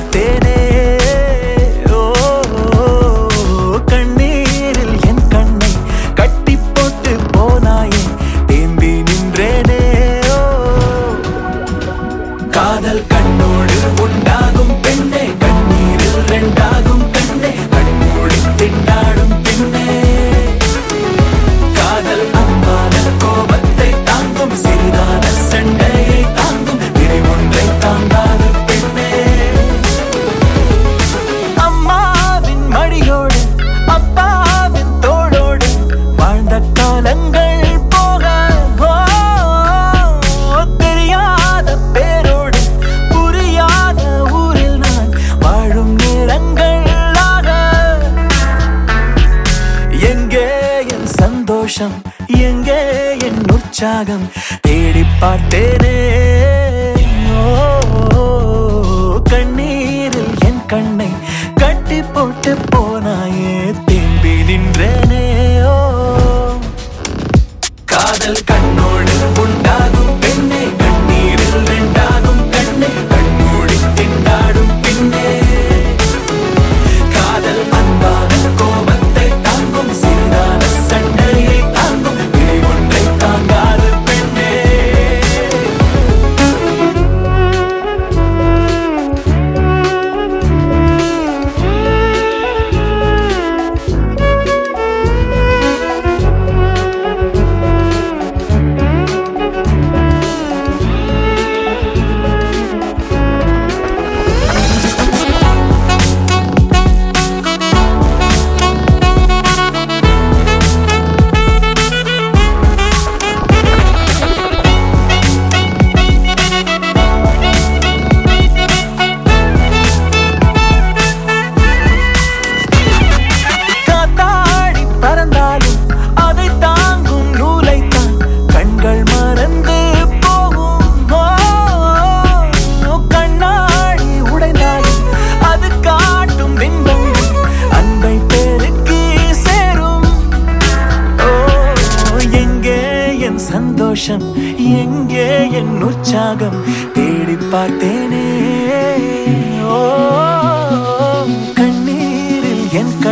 பார்த்தேனே. ஓ கண்ணீரில் என் கண்ணை கட்டி போட்டு போனாயே, தேம்பி நின்றேனே. ஓ காதல் கண்ணோடு உண்டாகும் பெண்ணே, கண்ணீரில் ரெண்டாகும் கண்ணே, கண்மூடி திண்டாடும் பெண்ணே. காதல் அன்பான கோபத்தை தாங்கும், சிறிதான சண்டையை தாங்கும், விரை ஒன்றை தாங்காத பெண்ணே. அம்மாவின் மடியோடு அப்பாவின் தோளோடு வாழ்ந்த காலங்கள் போக, தெரியாத பேரோடு புரியாத ஊரில் நான் வாழும் நேரங்களாக. எங்கே என் சந்தோஷம், எங்கே என் உற்சாகம், தேடி பார்த்தேனே. கண்ணீரில் என் கண்ணை கட்டி போட்டு போனாயே, திரும்பி நின்றேனே. காதல் கண்ணோடு உண்டாகும் பெண்ணே, கண்ணீரில் ரெண்டாகும் கண்ணே, கண்மூடி திண்டாடும் பின்னே. காதல் அன்பான கோபத்தை தாங்கும், சிறிதான சண்டையை தாங்கும், விரை ஒன்றை தாங்காத பெண்ணே. காத்தாடி பறந்தாலும் அதை தாங்கும் நூலைத்தான் கண்கள் மறந்து போகும். கண்ணாடி உடைந்தாலும் அது காட்டும் பிம்பங்கள் அன்பை பெருக்கி சேரும். எங்கே என் சந்தோஷம், எங்கே என் உற்சாகம், தேடி பார்த்தேனே. கண்ணீரில் என்